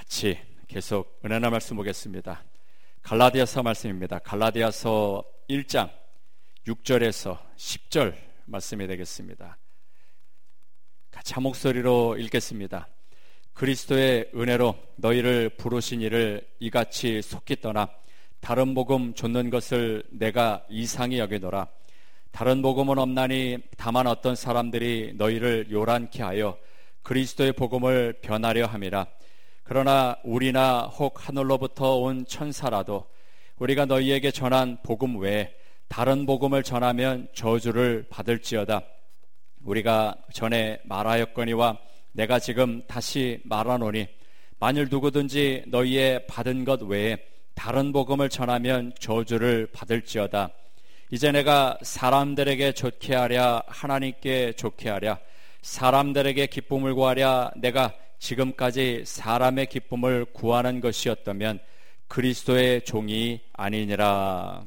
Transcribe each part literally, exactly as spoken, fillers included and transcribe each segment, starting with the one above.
같이 계속 은혜의 말씀 보겠습니다. 갈라디아서 말씀입니다. 갈라디아서 일 장 육 절에서 십 절 말씀이 되겠습니다. 같이 한 목소리로 읽겠습니다. 그리스도의 은혜로 너희를 부르신 이를 이같이 속히 떠나 다른 복음 좇는 것을 내가 이상히 여기노라. 다른 복음은 없나니 다만 어떤 사람들이 너희를 요란케 하여 그리스도의 복음을 변하려 함이라. 그러나 우리나 혹 하늘로부터 온 천사라도 우리가 너희에게 전한 복음 외에 다른 복음을 전하면 저주를 받을지어다. 우리가 전에 말하였거니와 내가 지금 다시 말하노니 만일 누구든지 너희의 받은 것 외에 다른 복음을 전하면 저주를 받을지어다. 이제 내가 사람들에게 좋게 하랴 하나님께 좋게 하랴 사람들에게 기쁨을 구하랴 내가 지금까지 사람의 기쁨을 구하는 것이었다면 그리스도의 종이 아니니라.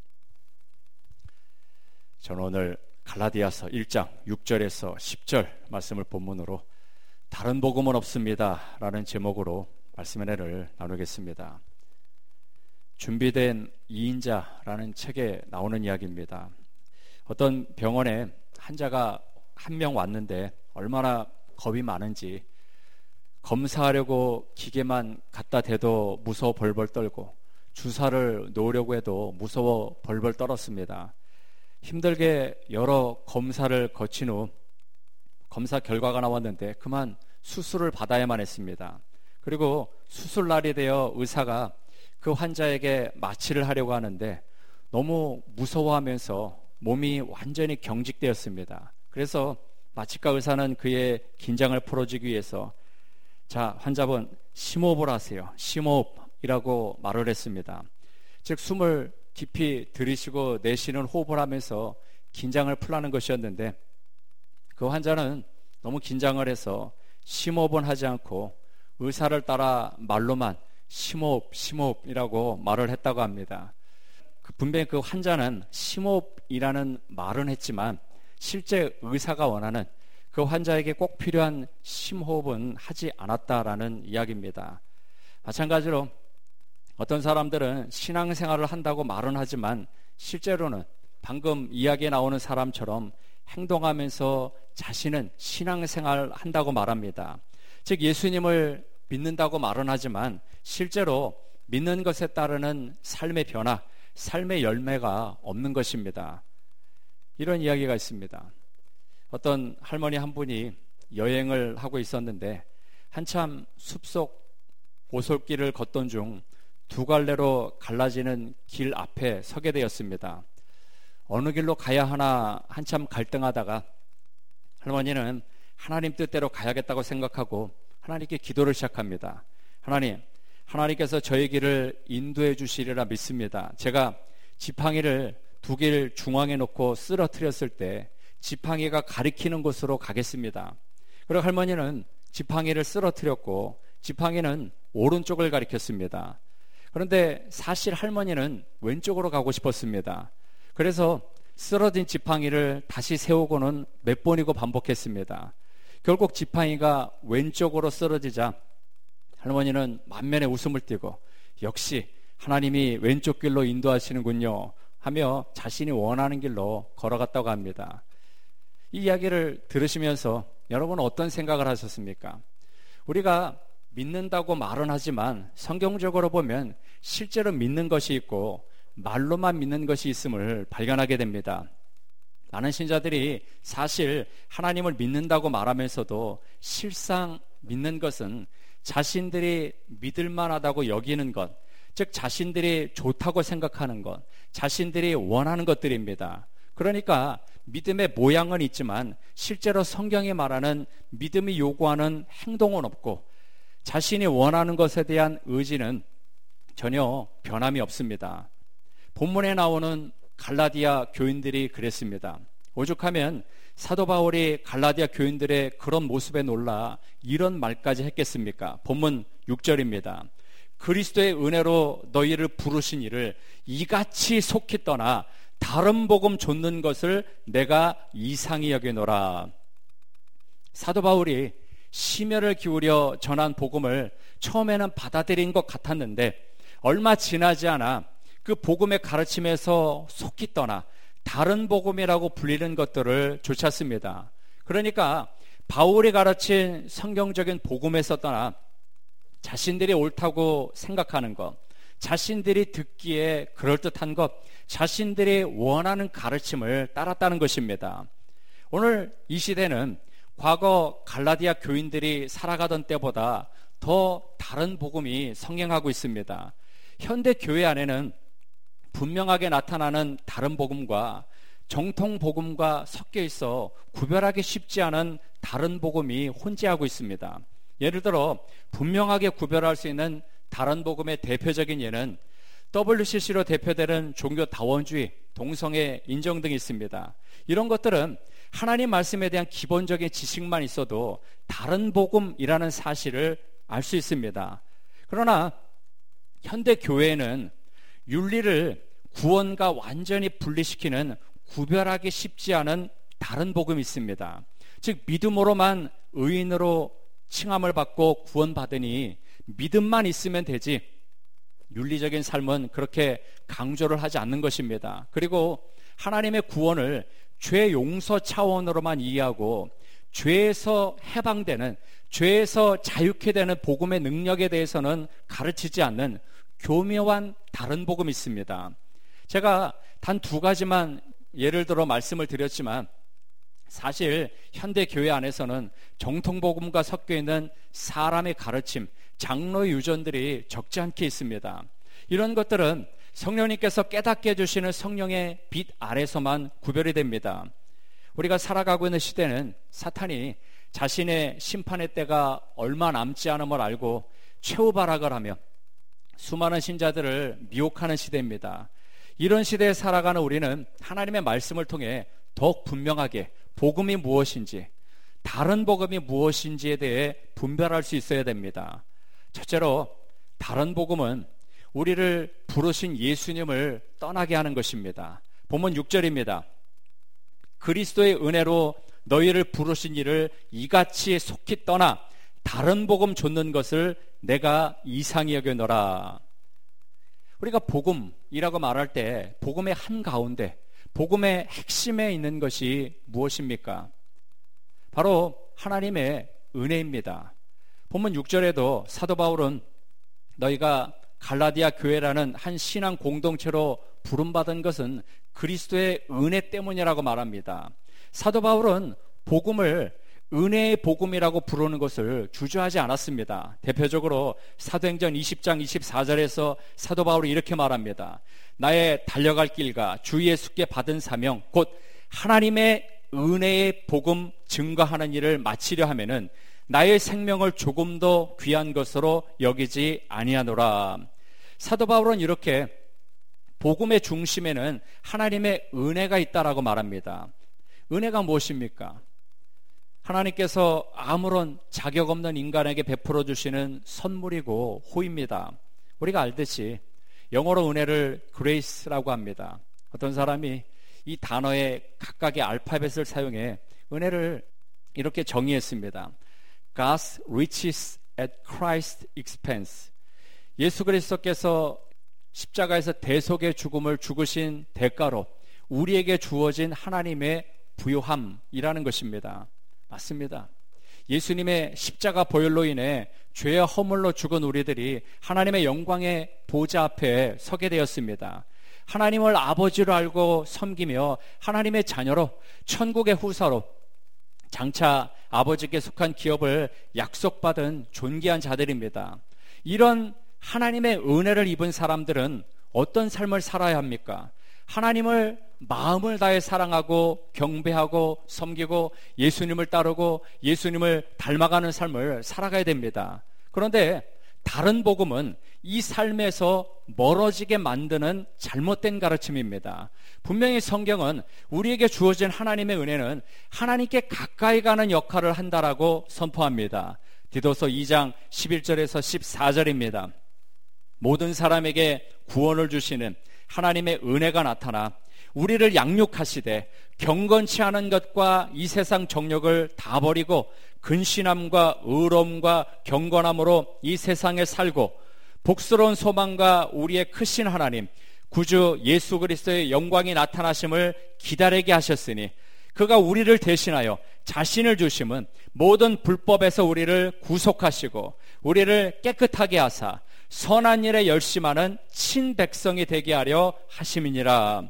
저는 오늘 갈라디아서 일 장 육 절에서 십 절 말씀을 본문으로 다른 복음은 없습니다 라는 제목으로 말씀의 은혜를 나누겠습니다. 준비된 이인자라는 책에 나오는 이야기입니다. 어떤 병원에 환자가 한 명 왔는데 얼마나 겁이 많은지 검사하려고 기계만 갖다 대도 무서워 벌벌 떨고 주사를 놓으려고 해도 무서워 벌벌 떨었습니다. 힘들게 여러 검사를 거친 후 검사 결과가 나왔는데 그만 수술을 받아야만 했습니다. 그리고 수술날이 되어 의사가 그 환자에게 마취를 하려고 하는데 너무 무서워하면서 몸이 완전히 경직되었습니다. 그래서 마취과 의사는 그의 긴장을 풀어주기 위해서 자, 환자분 심호흡을 하세요. 심호흡이라고 말을 했습니다. 즉 숨을 깊이 들이쉬고 내쉬는 호흡을 하면서 긴장을 풀라는 것이었는데 그 환자는 너무 긴장을 해서 심호흡은 하지 않고 의사를 따라 말로만 심호흡, 심호흡이라고 말을 했다고 합니다. 분명히 그 환자는 심호흡이라는 말은 했지만 실제 의사가 원하는 그 환자에게 꼭 필요한 심호흡은 하지 않았다라는 이야기입니다. 마찬가지로 어떤 사람들은 신앙생활을 한다고 말은 하지만 실제로는 방금 이야기에 나오는 사람처럼 행동하면서 자신은 신앙생활을 한다고 말합니다. 즉 예수님을 믿는다고 말은 하지만 실제로 믿는 것에 따르는 삶의 변화, 삶의 열매가 없는 것입니다. 이런 이야기가 있습니다. 어떤 할머니 한 분이 여행을 하고 있었는데 한참 숲속 오솔길을 걷던 중 두 갈래로 갈라지는 길 앞에 서게 되었습니다. 어느 길로 가야 하나 한참 갈등하다가 할머니는 하나님 뜻대로 가야겠다고 생각하고 하나님께 기도를 시작합니다. 하나님, 하나님께서 저의 길을 인도해 주시리라 믿습니다. 제가 지팡이를 두 길 중앙에 놓고 쓰러뜨렸을 때 지팡이가 가리키는 곳으로 가겠습니다. 그리고 할머니는 지팡이를 쓰러뜨렸고 지팡이는 오른쪽을 가리켰습니다. 그런데 사실 할머니는 왼쪽으로 가고 싶었습니다. 그래서 쓰러진 지팡이를 다시 세우고는 몇 번이고 반복했습니다. 결국 지팡이가 왼쪽으로 쓰러지자 할머니는 만면에 웃음을 띠고 역시 하나님이 왼쪽 길로 인도하시는군요 하며 자신이 원하는 길로 걸어갔다고 합니다. 이 이야기를 들으시면서 여러분은 어떤 생각을 하셨습니까? 우리가 믿는다고 말은 하지만 성경적으로 보면 실제로 믿는 것이 있고 말로만 믿는 것이 있음을 발견하게 됩니다. 많은 신자들이 사실 하나님을 믿는다고 말하면서도 실상 믿는 것은 자신들이 믿을 만하다고 여기는 것, 즉 자신들이 좋다고 생각하는 것, 자신들이 원하는 것들입니다. 그러니까 믿음의 모양은 있지만 실제로 성경이 말하는 믿음이 요구하는 행동은 없고 자신이 원하는 것에 대한 의지는 전혀 변함이 없습니다. 본문에 나오는 갈라디아 교인들이 그랬습니다. 오죽하면 사도 바울이 갈라디아 교인들의 그런 모습에 놀라 이런 말까지 했겠습니까? 본문 육 절입니다. 그리스도의 은혜로 너희를 부르신 이를 이같이 속히 떠나 다른 복음 좇는 것을 내가 이상히 여기노라. 사도 바울이 심혈을 기울여 전한 복음을 처음에는 받아들인 것 같았는데 얼마 지나지 않아 그 복음의 가르침에서 속히 떠나 다른 복음이라고 불리는 것들을 쫓았습니다. 그러니까 바울이 가르친 성경적인 복음에서 떠나 자신들이 옳다고 생각하는 것, 자신들이 듣기에 그럴듯한 것, 자신들이 원하는 가르침을 따랐다는 것입니다. 오늘 이 시대는 과거 갈라디아 교인들이 살아가던 때보다 더 다른 복음이 성행하고 있습니다. 현대 교회 안에는 분명하게 나타나는 다른 복음과 정통 복음과 섞여 있어 구별하기 쉽지 않은 다른 복음이 혼재하고 있습니다. 예를 들어 분명하게 구별할 수 있는 다른 복음의 대표적인 예는 더블유씨씨로 대표되는 종교 다원주의, 동성애 인정 등이 있습니다. 이런 것들은 하나님 말씀에 대한 기본적인 지식만 있어도 다른 복음이라는 사실을 알 수 있습니다. 그러나 현대 교회에는 윤리를 구원과 완전히 분리시키는 구별하기 쉽지 않은 다른 복음이 있습니다. 즉 믿음으로만 의인으로 칭함을 받고 구원받으니 믿음만 있으면 되지 윤리적인 삶은 그렇게 강조를 하지 않는 것입니다. 그리고 하나님의 구원을 죄 용서 차원으로만 이해하고 죄에서 해방되는, 죄에서 자유케 되는 복음의 능력에 대해서는 가르치지 않는 교묘한 다른 복음이 있습니다. 제가 단 두 가지만 예를 들어 말씀을 드렸지만 사실 현대 교회 안에서는 정통복음과 섞여 있는 사람의 가르침, 장로의 유전들이 적지 않게 있습니다. 이런 것들은 성령님께서 깨닫게 해주시는 성령의 빛 아래서만 구별이 됩니다. 우리가 살아가고 있는 시대는 사탄이 자신의 심판의 때가 얼마 남지 않음을 알고 최후발악을 하며 수많은 신자들을 미혹하는 시대입니다. 이런 시대에 살아가는 우리는 하나님의 말씀을 통해 더욱 분명하게 복음이 무엇인지, 다른 복음이 무엇인지에 대해 분별할 수 있어야 됩니다. 첫째로 다른 복음은 우리를 부르신 예수님을 떠나게 하는 것입니다. 본문 육 절입니다. 그리스도의 은혜로 너희를 부르신 이를 이같이 속히 떠나 다른 복음 좇는 것을 내가 이상히 여겨노라. 우리가 복음이라고 말할 때 복음의 한가운데, 복음의 핵심에 있는 것이 무엇입니까? 바로 하나님의 은혜입니다. 본문 육 절에도 사도 바울은 너희가 갈라디아 교회라는 한 신앙 공동체로 부름받은 것은 그리스도의 은혜 때문이라고 말합니다. 사도 바울은 복음을 은혜의 복음이라고 부르는 것을 주저하지 않았습니다. 대표적으로 사도행전 이십 장 이십사 절에서 사도 바울이 이렇게 말합니다. 나의 달려갈 길과 주 예수께 받은 사명 곧 하나님의 은혜의 복음 증거하는 일을 마치려 하면은 나의 생명을 조금 더 귀한 것으로 여기지 아니하노라. 사도 바울은 이렇게 복음의 중심에는 하나님의 은혜가 있다라고 말합니다. 은혜가 무엇입니까? 하나님께서 아무런 자격 없는 인간에게 베풀어 주시는 선물이고 호입니다. 우리가 알듯이 영어로 은혜를 grace라고 합니다. 어떤 사람이 이 단어의 각각의 알파벳을 사용해 은혜를 이렇게 정의했습니다. God's riches at Christ's expense. 예수 그리스도께서 십자가에서 대속의 죽음을 죽으신 대가로 우리에게 주어진 하나님의 부요함이라는 것입니다. 맞습니다. 예수님의 십자가 보혈로 인해 죄의 허물로 죽은 우리들이 하나님의 영광의 보좌 앞에 서게 되었습니다. 하나님을 아버지로 알고 섬기며 하나님의 자녀로 천국의 후사로 장차 아버지께 속한 기업을 약속받은 존귀한 자들입니다. 이런 하나님의 은혜를 입은 사람들은 어떤 삶을 살아야 합니까? 하나님을 마음을 다해 사랑하고 경배하고 섬기고 예수님을 따르고 예수님을 닮아가는 삶을 살아가야 됩니다. 그런데 다른 복음은 이 삶에서 멀어지게 만드는 잘못된 가르침입니다. 분명히 성경은 우리에게 주어진 하나님의 은혜는 하나님께 가까이 가는 역할을 한다라고 선포합니다. 디도서 이 장 십일 절에서 십사 절입니다. 모든 사람에게 구원을 주시는 하나님의 은혜가 나타나 우리를 양육하시되 경건치 않은 것과 이 세상 정욕을 다 버리고 근신함과 의로움과 경건함으로 이 세상에 살고 복스러운 소망과 우리의 크신 하나님 구주 예수 그리스도의 영광이 나타나심을 기다리게 하셨으니 그가 우리를 대신하여 자신을 주심은 모든 불법에서 우리를 구속하시고 우리를 깨끗하게 하사 선한 일에 열심하는 친백성이 되게 하려 하심이니라.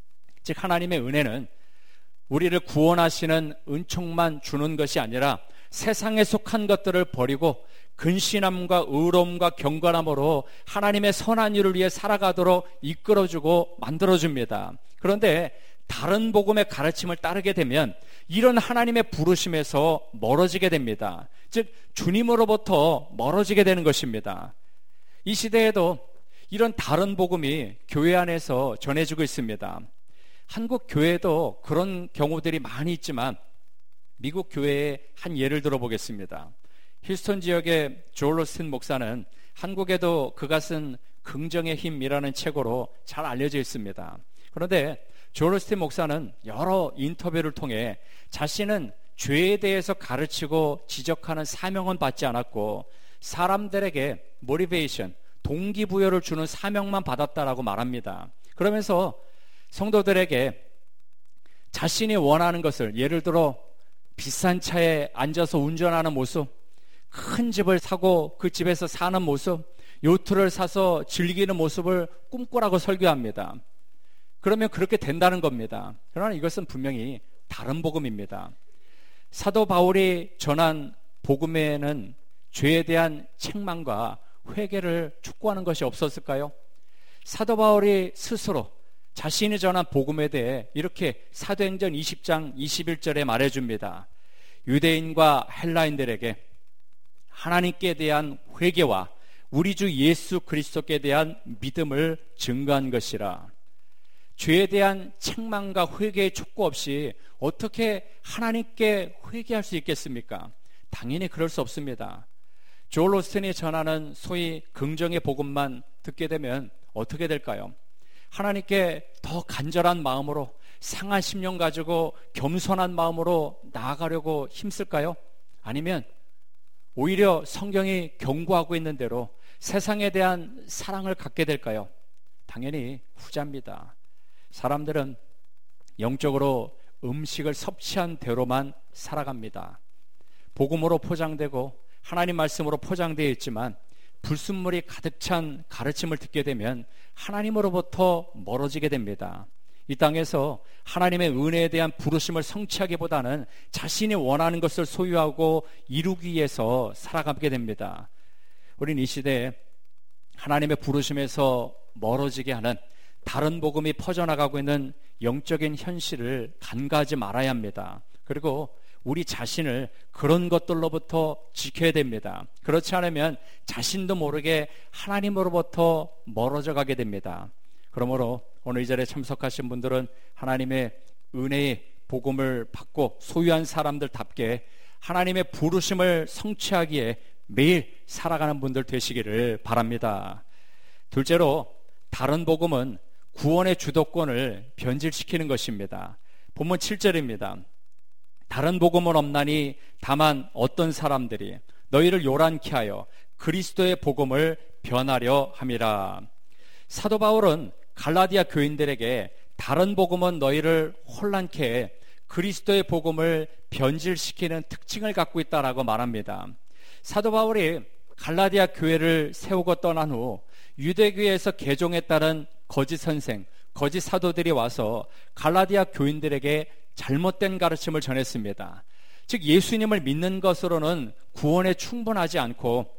즉 하나님의 은혜는 우리를 구원하시는 은총만 주는 것이 아니라 세상에 속한 것들을 버리고 근신함과 의로움과 경건함으로 하나님의 선한 일을 위해 살아가도록 이끌어주고 만들어줍니다. 그런데 다른 복음의 가르침을 따르게 되면 이런 하나님의 부르심에서 멀어지게 됩니다. 즉 주님으로부터 멀어지게 되는 것입니다. 이 시대에도 이런 다른 복음이 교회 안에서 전해지고 있습니다. 한국 교회도 그런 경우들이 많이 있지만 미국 교회의 한 예를 들어보겠습니다. 휴스턴 지역의 조엘 오스틴 목사는 한국에도 그가 쓴 긍정의 힘이라는 책으로 잘 알려져 있습니다. 그런데 조엘 오스틴 목사는 여러 인터뷰를 통해 자신은 죄에 대해서 가르치고 지적하는 사명은 받지 않았고 사람들에게 모티베이션, 동기부여를 주는 사명만 받았다라고 말합니다. 그러면서 성도들에게 자신이 원하는 것을, 예를 들어 비싼 차에 앉아서 운전하는 모습, 큰 집을 사고 그 집에서 사는 모습, 요트를 사서 즐기는 모습을 꿈꾸라고 설교합니다. 그러면 그렇게 된다는 겁니다. 그러나 이것은 분명히 다른 복음입니다. 사도 바울이 전한 복음에는 죄에 대한 책망과 회개를 촉구하는 것이 없었을까요? 사도 바울이 스스로 자신이 전한 복음에 대해 이렇게 사도행전 이십 장 이십일 절에 말해줍니다. 유대인과 헬라인들에게 하나님께 대한 회개와 우리 주 예수 그리스도께 대한 믿음을 증거한 것이라. 죄에 대한 책망과 회개의 촉구 없이 어떻게 하나님께 회개할 수 있겠습니까? 당연히 그럴 수 없습니다. 조엘 오스틴이 전하는 소위 긍정의 복음만 듣게 되면 어떻게 될까요? 하나님께 더 간절한 마음으로, 상한 심령 가지고 겸손한 마음으로 나아가려고 힘쓸까요? 아니면 오히려 성경이 경고하고 있는 대로 세상에 대한 사랑을 갖게 될까요? 당연히 후자입니다. 사람들은 영적으로 음식을 섭취한 대로만 살아갑니다. 복음으로 포장되고 하나님 말씀으로 포장되어 있지만 불순물이 가득 찬 가르침을 듣게 되면 하나님으로부터 멀어지게 됩니다. 이 땅에서 하나님의 은혜에 대한 부르심을 성취하기보다는 자신이 원하는 것을 소유하고 이루기 위해서 살아가게 됩니다. 우린 이 시대에 하나님의 부르심에서 멀어지게 하는 다른 복음이 퍼져나가고 있는 영적인 현실을 간과하지 말아야 합니다. 그리고 우리 자신을 그런 것들로부터 지켜야 됩니다. 그렇지 않으면 자신도 모르게 하나님으로부터 멀어져 가게 됩니다. 그러므로 오늘 이 자리에 참석하신 분들은 하나님의 은혜의 복음을 받고 소유한 사람들답게 하나님의 부르심을 성취하기에 매일 살아가는 분들 되시기를 바랍니다. 둘째로, 다른 복음은 구원의 주도권을 변질시키는 것입니다. 본문 칠 절입니다. 다른 복음은 없나니 다만 어떤 사람들이 너희를 요란케 하여 그리스도의 복음을 변하려 함이라. 사도 바울은 갈라디아 교인들에게 다른 복음은 너희를 혼란케 해 그리스도의 복음을 변질시키는 특징을 갖고 있다라고 말합니다. 사도 바울이 갈라디아 교회를 세우고 떠난 후 유대교회에서 개종에 따른 거짓 선생, 거짓 사도들이 와서 갈라디아 교인들에게 잘못된 가르침을 전했습니다. 즉 예수님을 믿는 것으로는 구원에 충분하지 않고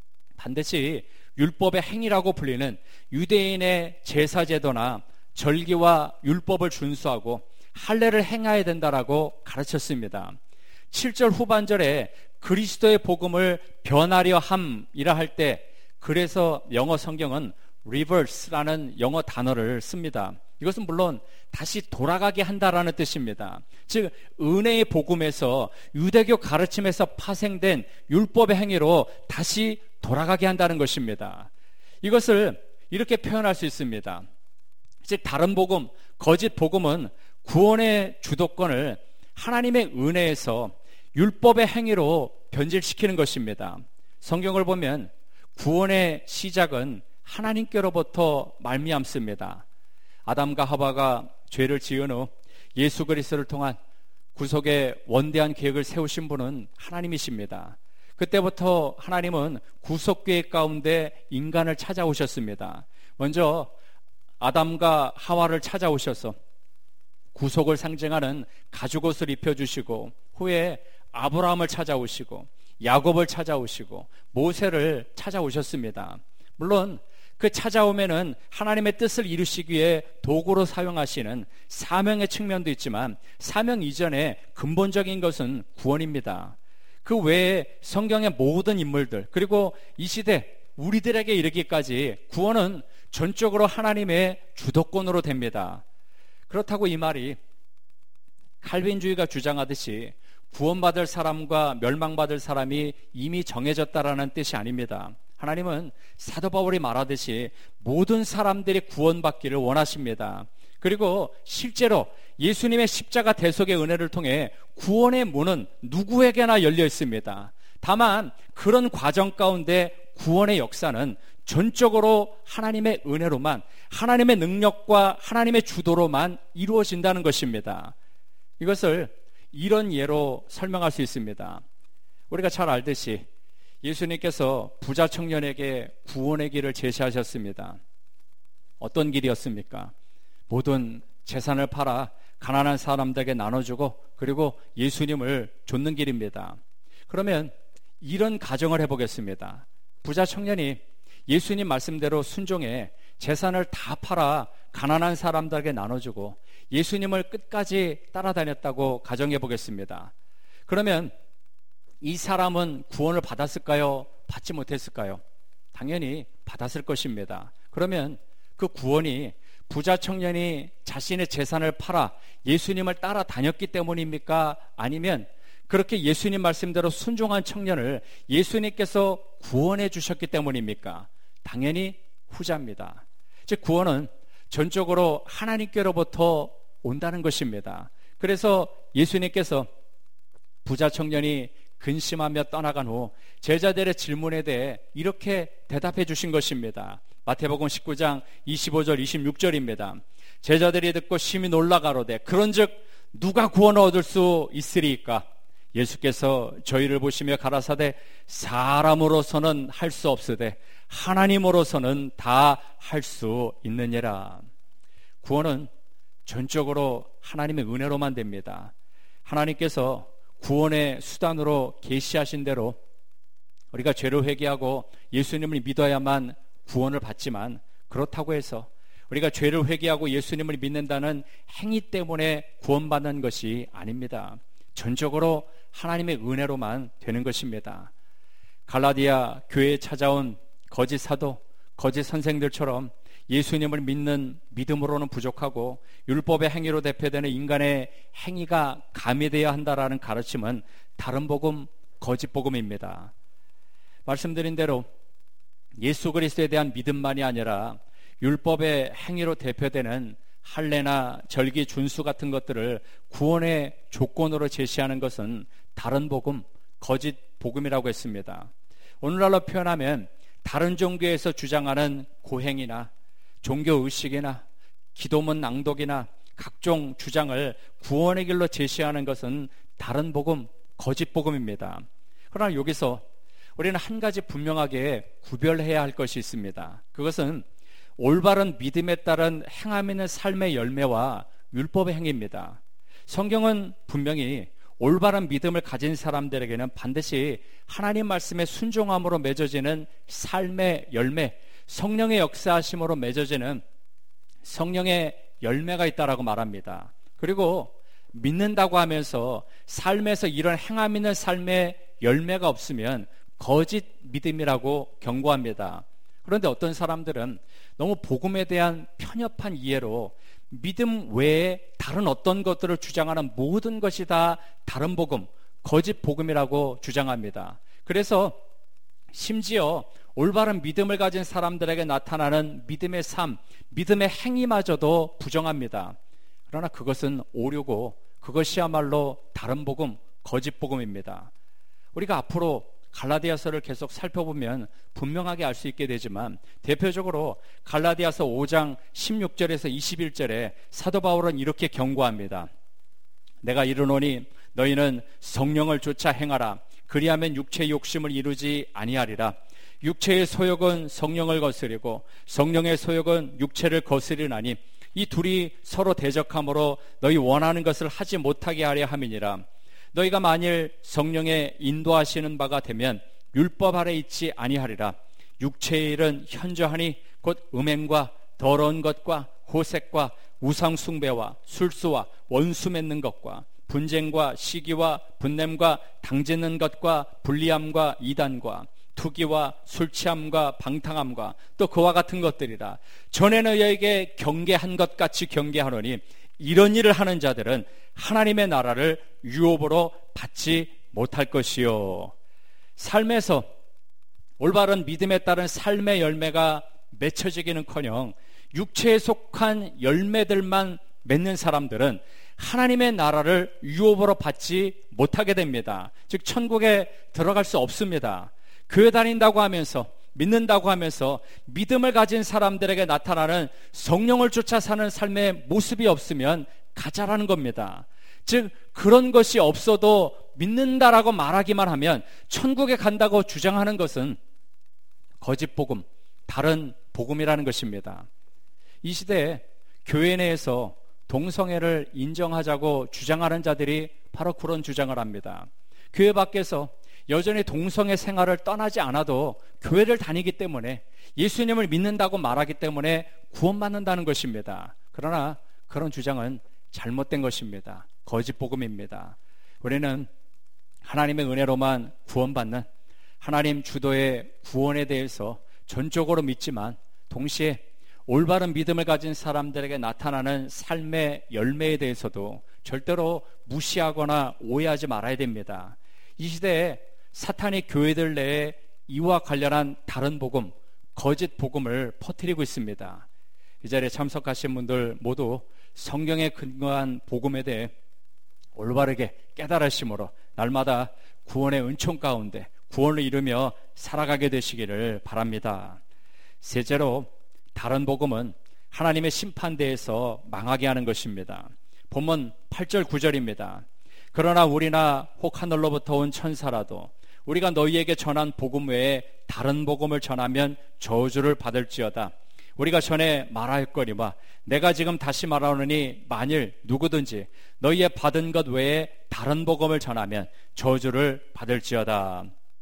반드시 율법의 행위라고 불리는 유대인의 제사제도나 절기와 율법을 준수하고 할례를 행해야 된다라고 가르쳤습니다. 칠 절 후반절에 그리스도의 복음을 변하려 함이라 할 때, 그래서 영어 성경은 reverse라는 영어 단어를 씁니다. 이것은 물론 다시 돌아가게 한다라는 뜻입니다. 즉 은혜의 복음에서 유대교 가르침에서 파생된 율법의 행위로 다시 돌아가게 한다는 것입니다. 이것을 이렇게 표현할 수 있습니다. 즉 다른 복음, 거짓 복음은 구원의 주도권을 하나님의 은혜에서 율법의 행위로 변질시키는 것입니다. 성경을 보면 구원의 시작은 하나님께로부터 말미암습니다. 아담과 하와가 죄를 지은 후 예수 그리스도를 통한 구속의 원대한 계획을 세우신 분은 하나님이십니다. 그때부터 하나님은 구속 계획 가운데 인간을 찾아오셨습니다. 먼저 아담과 하와를 찾아오셔서 구속을 상징하는 가죽옷을 입혀주시고, 후에 아브라함을 찾아오시고 야곱을 찾아오시고 모세를 찾아오셨습니다. 물론 그 찾아오면은 하나님의 뜻을 이루시기 위해 도구로 사용하시는 사명의 측면도 있지만, 사명 이전에 근본적인 것은 구원입니다. 그 외에 성경의 모든 인물들, 그리고 이 시대 우리들에게 이르기까지 구원은 전적으로 하나님의 주도권으로 됩니다. 그렇다고 이 말이 칼빈주의가 주장하듯이 구원받을 사람과 멸망받을 사람이 이미 정해졌다라는 뜻이 아닙니다. 하나님은 사도 바울이 말하듯이 모든 사람들이 구원받기를 원하십니다. 그리고 실제로 예수님의 십자가 대속의 은혜를 통해 구원의 문은 누구에게나 열려 있습니다. 다만 그런 과정 가운데 구원의 역사는 전적으로 하나님의 은혜로만, 하나님의 능력과 하나님의 주도로만 이루어진다는 것입니다. 이것을 이런 예로 설명할 수 있습니다. 우리가 잘 알듯이 예수님께서 부자 청년에게 구원의 길을 제시하셨습니다. 어떤 길이었습니까? 모든 재산을 팔아 가난한 사람들에게 나눠주고 그리고 예수님을 좇는 길입니다. 그러면 이런 가정을 해보겠습니다. 부자 청년이 예수님 말씀대로 순종해 재산을 다 팔아 가난한 사람들에게 나눠주고 예수님을 끝까지 따라다녔다고 가정해 보겠습니다. 그러면 이 사람은 구원을 받았을까요? 받지 못했을까요? 당연히 받았을 것입니다. 그러면 그 구원이 부자 청년이 자신의 재산을 팔아 예수님을 따라다녔기 때문입니까? 아니면 그렇게 예수님 말씀대로 순종한 청년을 예수님께서 구원해 주셨기 때문입니까? 당연히 후자입니다. 즉 구원은 전적으로 하나님께로부터 온다는 것입니다. 그래서 예수님께서 부자 청년이 근심하며 떠나간 후 제자들의 질문에 대해 이렇게 대답해 주신 것입니다. 마태복음 십구 장 이십오 절 이십육 절입니다. 제자들이 듣고 심히 놀라 가로되 그런즉 누가 구원을 얻을 수 있으리이까? 예수께서 저희를 보시며 가라사대 사람으로서는 할 수 없으되 하나님으로서는 다 할 수 있느니라. 구원은 전적으로 하나님의 은혜로만 됩니다. 하나님께서 구원의 수단으로 계시하신 대로 우리가 죄를 회개하고 예수님을 믿어야만 구원을 받지만, 그렇다고 해서 우리가 죄를 회개하고 예수님을 믿는다는 행위 때문에 구원받는 것이 아닙니다. 전적으로 하나님의 은혜로만 되는 것입니다. 갈라디아 교회에 찾아온 거짓 사도, 거짓 선생들처럼 예수님을 믿는 믿음으로는 부족하고 율법의 행위로 대표되는 인간의 행위가 가미되어야 한다라는 가르침은 다른 복음, 거짓 복음입니다. 말씀드린 대로 예수 그리스도에 대한 믿음만이 아니라 율법의 행위로 대표되는 할례나 절기, 준수 같은 것들을 구원의 조건으로 제시하는 것은 다른 복음, 거짓 복음이라고 했습니다. 오늘날로 표현하면 다른 종교에서 주장하는 고행이나 종교의식이나 기도문 낭독이나 각종 주장을 구원의 길로 제시하는 것은 다른 복음, 거짓 복음입니다. 그러나 여기서 우리는 한 가지 분명하게 구별해야 할 것이 있습니다. 그것은 올바른 믿음에 따른 행함 있는 삶의 열매와 율법의 행위입니다. 성경은 분명히 올바른 믿음을 가진 사람들에게는 반드시 하나님 말씀에 순종함으로 맺어지는 삶의 열매, 성령의 역사하심으로 맺어지는 성령의 열매가 있다라고 말합니다. 그리고 믿는다고 하면서 삶에서 이런 행함 있는 삶의 열매가 없으면 거짓 믿음이라고 경고합니다. 그런데 어떤 사람들은 너무 복음에 대한 편협한 이해로 믿음 외에 다른 어떤 것들을 주장하는 모든 것이 다 다른 복음, 거짓 복음이라고 주장합니다. 그래서 심지어 올바른 믿음을 가진 사람들에게 나타나는 믿음의 삶, 믿음의 행위마저도 부정합니다. 그러나 그것은 오류고 그것이야말로 다른 복음, 거짓 복음입니다. 우리가 앞으로 갈라디아서를 계속 살펴보면 분명하게 알 수 있게 되지만, 대표적으로 갈라디아서 오 장 십육 절에서 이십일 절에 사도 바울은 이렇게 경고합니다. 내가 이르노니 너희는 성령을 쫓아 행하라. 그리하면 육체의 욕심을 이루지 아니하리라. 육체의 소욕은 성령을 거스리고 성령의 소욕은 육체를 거스리나니 이 둘이 서로 대적함으로 너희 원하는 것을 하지 못하게 하려 함이니라. 너희가 만일 성령의 인도하시는 바가 되면 율법 아래 있지 아니하리라. 육체의 일은 현저하니 곧 음행과 더러운 것과 호색과 우상 숭배와 술수와 원수 맺는 것과 분쟁과 시기와 분냄과 당짓는 것과 불리함과 이단과 투기와 술취함과 방탕함과 또 그와 같은 것들이라. 전에 너희에게 경계한 것 같이 경계하노니 이런 일을 하는 자들은 하나님의 나라를 유업으로 받지 못할 것이요. 삶에서 올바른 믿음에 따른 삶의 열매가 맺혀지기는커녕 육체에 속한 열매들만 맺는 사람들은 하나님의 나라를 유업으로 받지 못하게 됩니다. 즉 천국에 들어갈 수 없습니다. 교회 다닌다고 하면서, 믿는다고 하면서 믿음을 가진 사람들에게 나타나는 성령을 쫓아 사는 삶의 모습이 없으면 가짜라는 겁니다. 즉 그런 것이 없어도 믿는다라고 말하기만 하면 천국에 간다고 주장하는 것은 거짓 복음, 다른 복음이라는 것입니다. 이 시대에 교회 내에서 동성애를 인정하자고 주장하는 자들이 바로 그런 주장을 합니다. 교회 밖에서 여전히 동성애 생활을 떠나지 않아도 교회를 다니기 때문에, 예수님을 믿는다고 말하기 때문에 구원받는다는 것입니다. 그러나 그런 주장은 잘못된 것입니다. 거짓 복음입니다. 우리는 하나님의 은혜로만 구원받는 하나님 주도의 구원에 대해서 전적으로 믿지만, 동시에 올바른 믿음을 가진 사람들에게 나타나는 삶의 열매에 대해서도 절대로 무시하거나 오해하지 말아야 됩니다. 이 시대에 사탄이 교회들 내에 이와 관련한 다른 복음, 거짓 복음을 퍼뜨리고 있습니다. 이 자리에 참석하신 분들 모두 성경에 근거한 복음에 대해 올바르게 깨달으심으로 날마다 구원의 은총 가운데 구원을 이루며 살아가게 되시기를 바랍니다. 셋째로, 다른 복음은 하나님의 심판대에서 망하게 하는 것입니다. 본문 팔 절 구 절입니다. 그러나 우리나 혹 하늘로부터 온 천사라도 우리가 너희에게 전한 복음 외에 다른 복음을 전하면 저주를 받을지어다. 우리가 전에 말하였거니와 내가 지금 다시 말하노니 만일 누구든지 너희의 받은 것 외에 다른 복음을 전하면 저주를 받을지어다.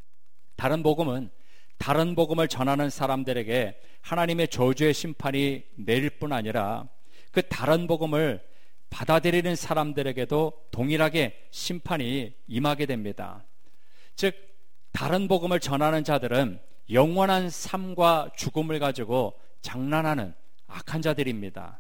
다른 복음은 다른 복음을 전하는 사람들에게 하나님의 저주의 심판이 내릴 뿐 아니라 그 다른 복음을 받아들이는 사람들에게도 동일하게 심판이 임하게 됩니다. 즉 다른 복음을 전하는 자들은 영원한 삶과 죽음을 가지고 장난하는 악한 자들입니다.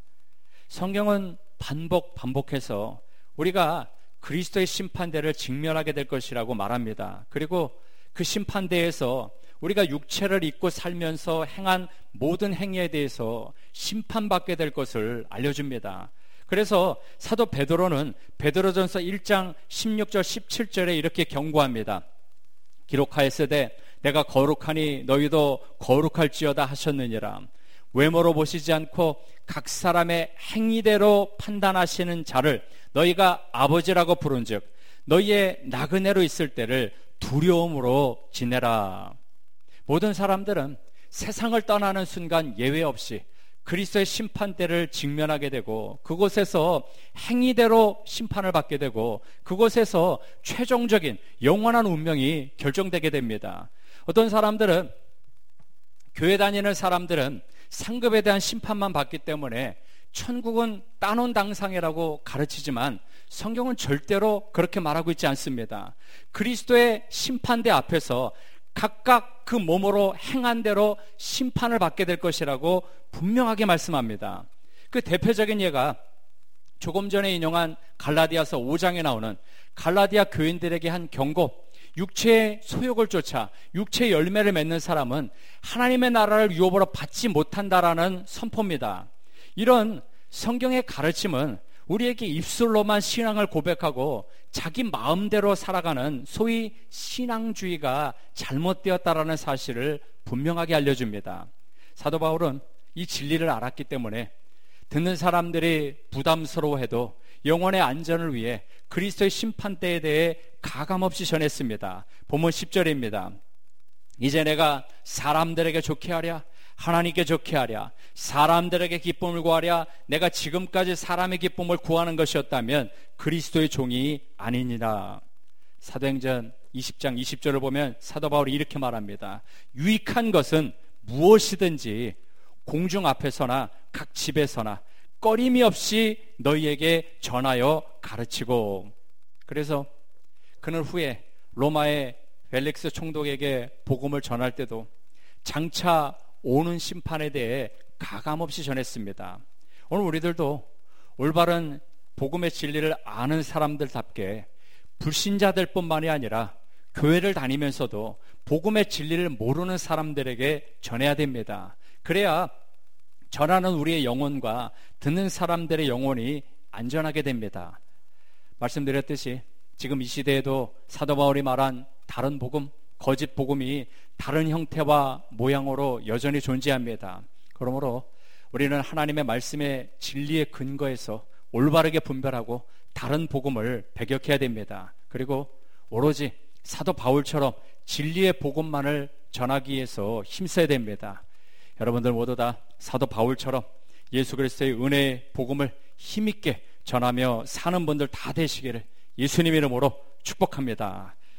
성경은 반복 반복해서 우리가 그리스도의 심판대를 직면하게 될 것이라고 말합니다. 그리고 그 심판대에서 우리가 육체를 입고 살면서 행한 모든 행위에 대해서 심판받게 될 것을 알려줍니다. 그래서 사도 베드로는 베드로전서 일 장 십육 절 십칠 절에 이렇게 경고합니다. 기록하였으되 내가 거룩하니 너희도 거룩할지어다 하셨느니라. 외모로 보시지 않고 각 사람의 행위대로 판단하시는 자를 너희가 아버지라고 부른즉 너희의 나그네로 있을 때를 두려움으로 지내라. 모든 사람들은 세상을 떠나는 순간 예외 없이 그리스도의 심판대를 직면하게 되고 그곳에서 행위대로 심판을 받게 되고 그곳에서 최종적인 영원한 운명이 결정되게 됩니다. 어떤 사람들은, 교회 다니는 사람들은 상급에 대한 심판만 받기 때문에 천국은 따놓은 당상이라고 가르치지만 성경은 절대로 그렇게 말하고 있지 않습니다. 그리스도의 심판대 앞에서 각각 그 몸으로 행한 대로 심판을 받게 될 것이라고 분명하게 말씀합니다. 그 대표적인 예가 조금 전에 인용한 갈라디아서 오 장에 나오는 갈라디아 교인들에게 한 경고, 육체의 소욕을 쫓아 육체의 열매를 맺는 사람은 하나님의 나라를 유업으로 받지 못한다라는 선포입니다. 이런 성경의 가르침은 우리에게 입술로만 신앙을 고백하고 자기 마음대로 살아가는 소위 신앙주의가 잘못되었다라는 사실을 분명하게 알려줍니다. 사도 바울은 이 진리를 알았기 때문에 듣는 사람들이 부담스러워해도 영혼의 안전을 위해 그리스도의 심판대에 대해 가감없이 전했습니다. 본문 십 절입니다. 이제 내가 사람들에게 좋게 하랴 하나님께 좋게 하랴 사람들에게 기쁨을 구하랴 내가 지금까지 사람의 기쁨을 구하는 것이었다면 그리스도의 종이 아니니라. 사도행전 이십 장 이십 절을 보면 사도 바울이 이렇게 말합니다. 유익한 것은 무엇이든지 공중 앞에서나 각 집에서나 꺼림이 없이 너희에게 전하여 가르치고. 그래서 그는 후에 로마의 펠릭스 총독에게 복음을 전할 때도 장차 오는 심판에 대해 가감없이 전했습니다. 오늘 우리들도 올바른 복음의 진리를 아는 사람들답게 불신자들 뿐만이 아니라 교회를 다니면서도 복음의 진리를 모르는 사람들에게 전해야 됩니다. 그래야 전하는 우리의 영혼과 듣는 사람들의 영혼이 안전하게 됩니다. 말씀드렸듯이 지금 이 시대에도 사도 바울이 말한 다른 복음, 거짓 복음이 다른 형태와 모양으로 여전히 존재합니다. 그러므로 우리는 하나님의 말씀의 진리의 근거에서 올바르게 분별하고 다른 복음을 배격해야 됩니다. 그리고 오로지 사도 바울처럼 진리의 복음만을 전하기 위해서 힘써야 됩니다. 여러분들 모두 다 사도 바울처럼 예수 그리스도의 은혜의 복음을 힘있게 전하며 사는 분들 다 되시기를 예수님 이름으로 축복합니다.